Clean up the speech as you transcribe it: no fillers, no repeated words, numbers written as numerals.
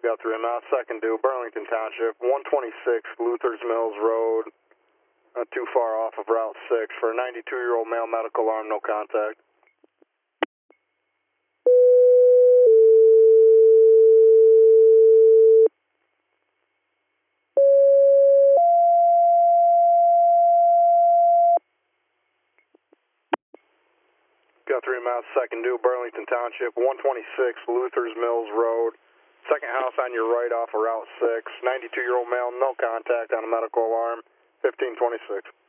Got 3 miles, second due, Burlington Township, 126 Luther's Mills Road, not too far off of Route 6 for a 92-year-old male, medical alarm, no contact. Got 3 miles, second due, Burlington Township, 126 Luther's Mills Road, second house on your right off of Route 6, 92-year-old male, no contact on a medical alarm, 1526.